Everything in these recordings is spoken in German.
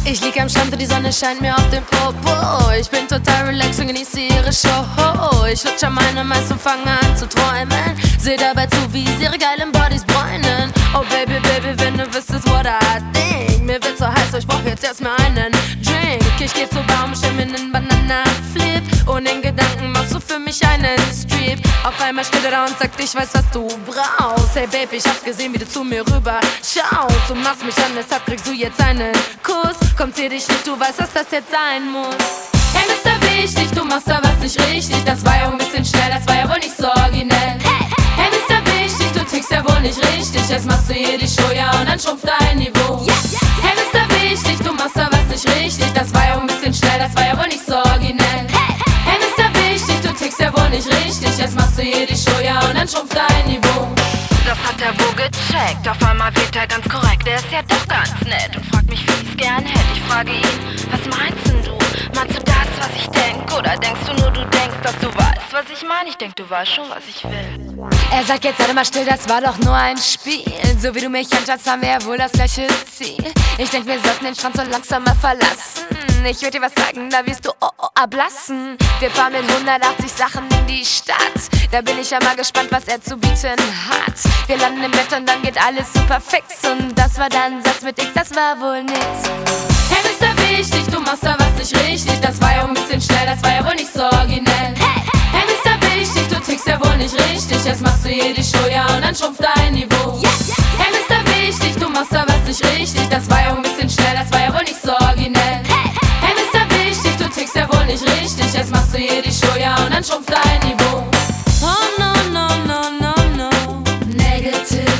Ich lieg am Strand und die Sonne scheint mir auf den Popo. Ich bin total relaxed und genieße ihre Show. Ich lutsch an meinem Eis und fange an zu träumen. Seh dabei zu, wie sie ihre geilen Bodies bräunen. Oh Baby, Baby, wenn du wüsstest, what I think. Mir wird so heiß, ich brauch jetzt erstmal einen Drink. Ich geh zur Baum, stell mir nen Banana-Flip. Und in Gedanken machst du für mich einen Strip. Auf einmal steht er da und sagt, ich weiß, was du brauchst. Hey Baby, ich hab gesehen, wie du zu mir rüber schaust. Du machst mich an, deshalb kriegst du jetzt einen Kuss. Kommt dir dich nicht, du weißt, dass das jetzt sein muss. Hey Mr. Wichtig, du machst da was nicht richtig. Das war ja ein bisschen schnell, das war ja wohl nicht so originell. Hey Mr. Wichtig, du tickst ja wohl nicht richtig. Jetzt machst du hier die Show, ja, und dann schrumpft dein Niveau. Hey Mr. Wichtig, du machst da was nicht richtig. Das war ja ein bisschen schnell, das war ja wohl nicht so originell. Hey Mr. Wichtig, du tickst ja wohl nicht richtig. Jetzt machst du hier die Show, ja, und dann schrumpft dein Niveau. Das hat er wohl gecheckt, auf einmal wird er ganz korrekt. Er ist ja doch ganz nett und fragt mich, wie ich's gern hätte. Ich frage ihn, was meinst denn du? Meinst du das, was ich denk? Oder denkst du nur, du denkst, dass du weißt, was ich meine? Ich denk, du weißt schon, was ich will. Er sagt jetzt, sei mal still, das war doch nur ein Spiel. So wie du mich anschaust, haben wir ja wohl das gleiche Ziel. Ich denk, wir sollten den Strand so langsam mal verlassen. Ich würd dir was sagen, da wirst du ablassen. Wir fahren mit 180 Sachen in die Stadt. Da bin ich ja mal gespannt, was er zu bieten hat. Wir landen im Bett und dann geht alles super fix. Und das war dann ein Satz mit X, das war wohl nix. Hey Mr. Wichtig, du machst da was nicht richtig. Das war ja ein bisschen schnell, das war ja wohl nicht so originell. Hey Mr. Wichtig, du tickst ja wohl nicht richtig. Jetzt machst du hier die Show, ja, und dann schrumpft dein Niveau. Hey Mr. Wichtig, du machst da was nicht richtig. Das war ja ein bisschen schnell, das war ja wohl nicht so originell. Hey Mr. Wichtig, du tickst ja wohl nicht richtig. Jetzt machst du hier die Show, ja, und dann schrumpft dein Niveau. Oh no, no, no, no, no. Negative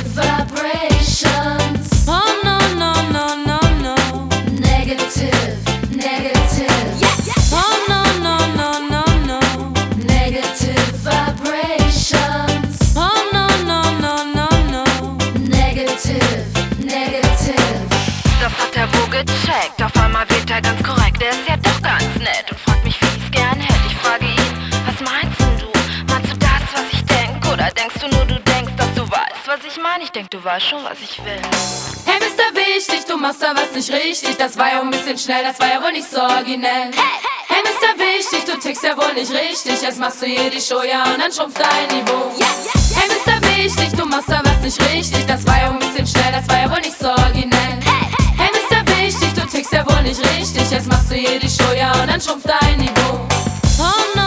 vibrations. Oh no, no, no, no, no. Negative, negative. Oh no, no, no, no, no. Negative vibrations. Oh no, no, no, no, no. Negative, negative. Das hat er wohl gecheckt, auf einmal wird er ganz korrekt. Er ist ja doch ganz nett und fragt mich, wie ich's gern hätte. Ich frage ihn, was meinst denn du? Meinst du das, was ich denk? Oder denkst du nur, du denkst, dass du weißt, was ich meine? Ich denk, du weißt schon, was ich will. Hey Mr. Wichtig, du machst da was nicht richtig. Das war ja ein bisschen schnell, das war ja wohl nicht so originell. Hey Mr. Wichtig, du tickst ja wohl nicht richtig. Jetzt machst du hier die Show, ja, und dann schrumpft dein Niveau. Hey Mr. Wichtig, du machst da was nicht richtig. Das war ja ein bisschen schnell, das war ja wohl nicht so originell. Hey Mr. Wichtig, du tickst ja wohl nicht richtig. Jetzt machst du hier die Show, ja, und dann schrumpft dein Niveau. Oh